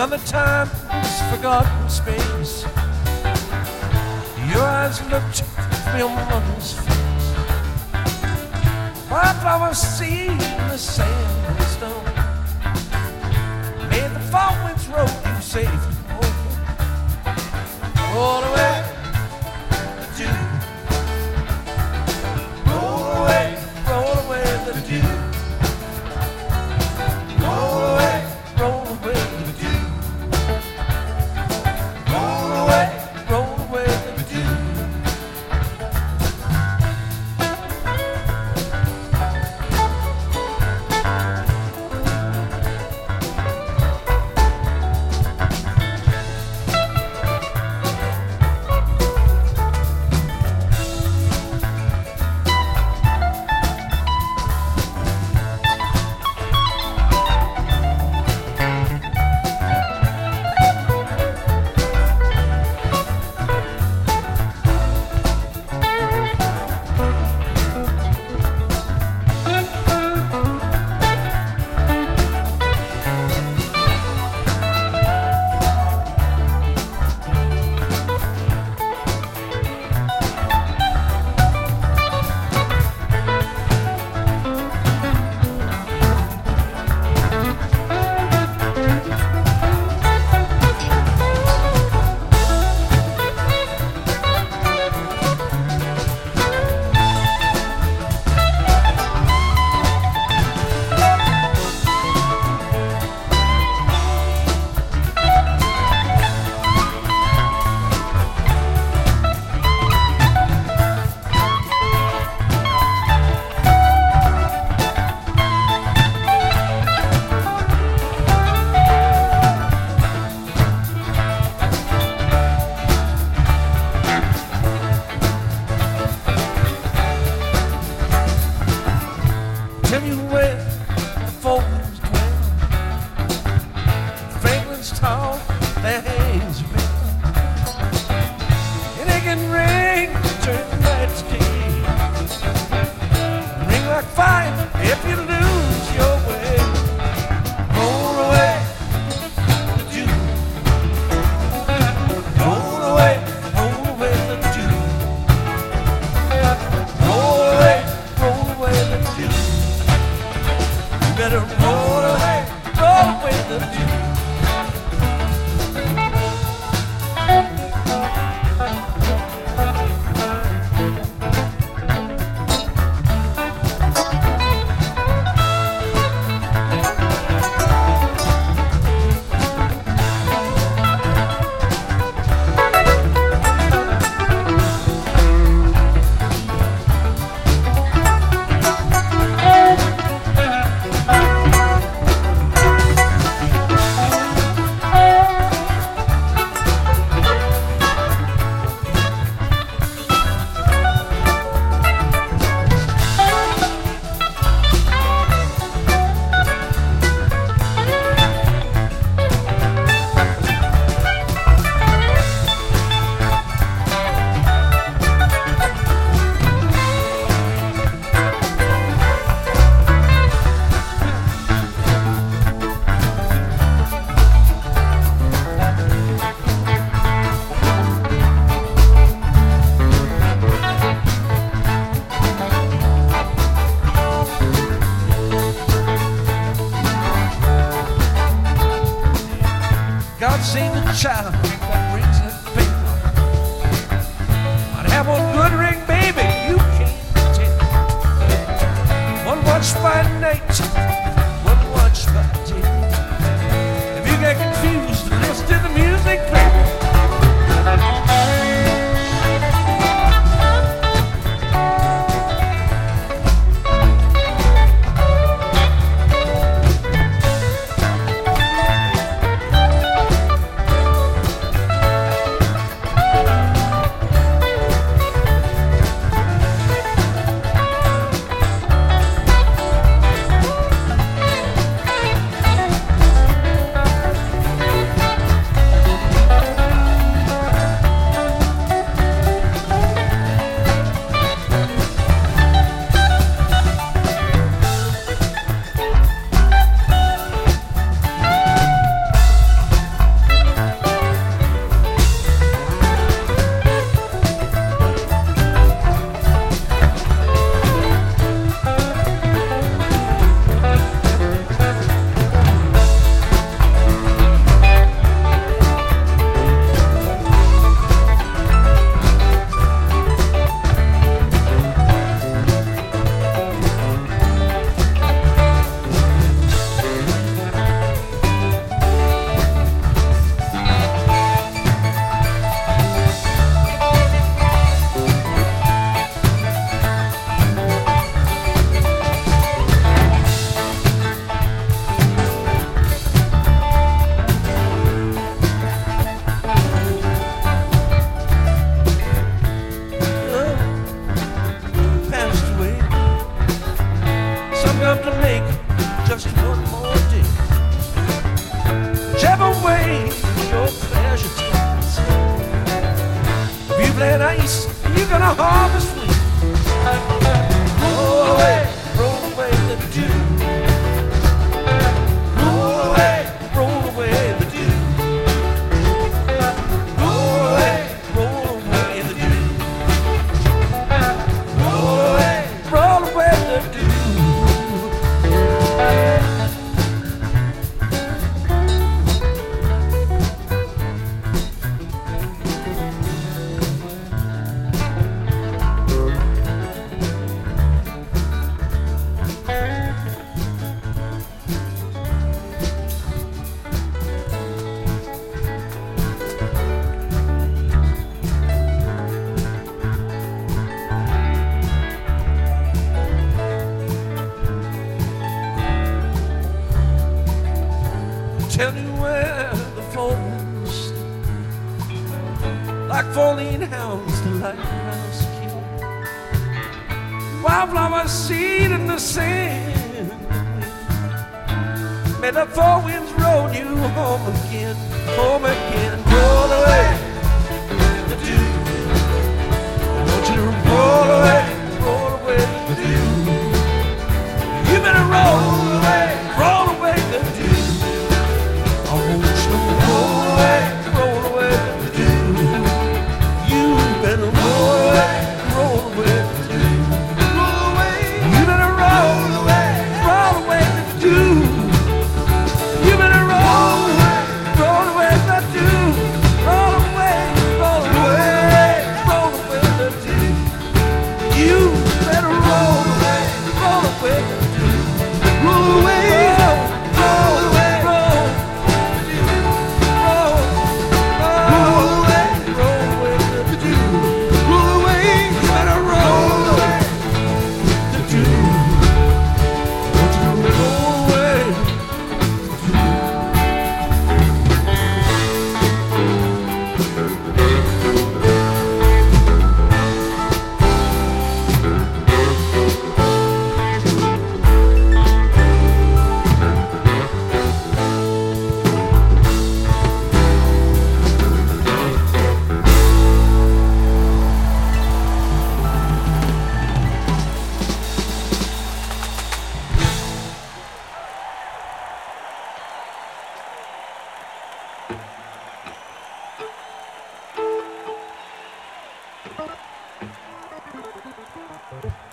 Summertime's forgotten space. Your eyes looked from your mother's face. Wildflowers see the sand and stone. May the fall winds roll you safe home. Roll away the dew. Roll away the dew. Roll away the dew. Roll away the dew. Tell me where the folks dwell. Fragrance tall, their hands red, and they can ring, turn night to day. Ring like fire if you lose your way. Roll away the dew. Roll away the dew. Roll away the dew. Better roll away the dew. God save the child that brings that baby. I'd have one good ring, baby, you can't tell. One watch by night, one watch by day. If you get confused, listen to the music, baby. enough to make just one more day. Whichever way your pleasure takes. If you plant ice, you're gonna harvest wind. Roll away the dew. Roll away the dew. Roll away the dew. Roll away the dew. Tell me where the flows, like falling hounds, the lighthouse key. Wildflower seed in the sand. May the four winds roll you home again, home again. Roll away the dew. I want you to roll away the dew. You better roll away the dew. I want you to roll away the dew. You better roll away the dew. You better roll away the dew. You better roll away the dew. Roll away the dew. You better roll away the dew. Roll away. Thank you.